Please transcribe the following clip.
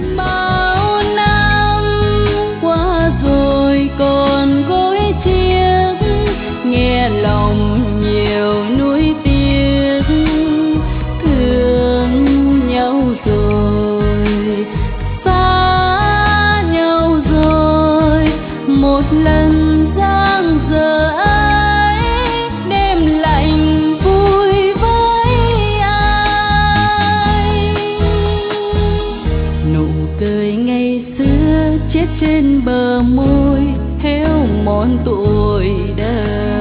Bao năm qua rồi còn gối chiếc, nghe lòng nhiều nuối tiếc, thương nhau rồi xa nhau rồi, một lần giang dở ấy đêm lạnh vui với ai. Nụ cười ngày xưa chết trên bờ môi héo mòn tuổi đời.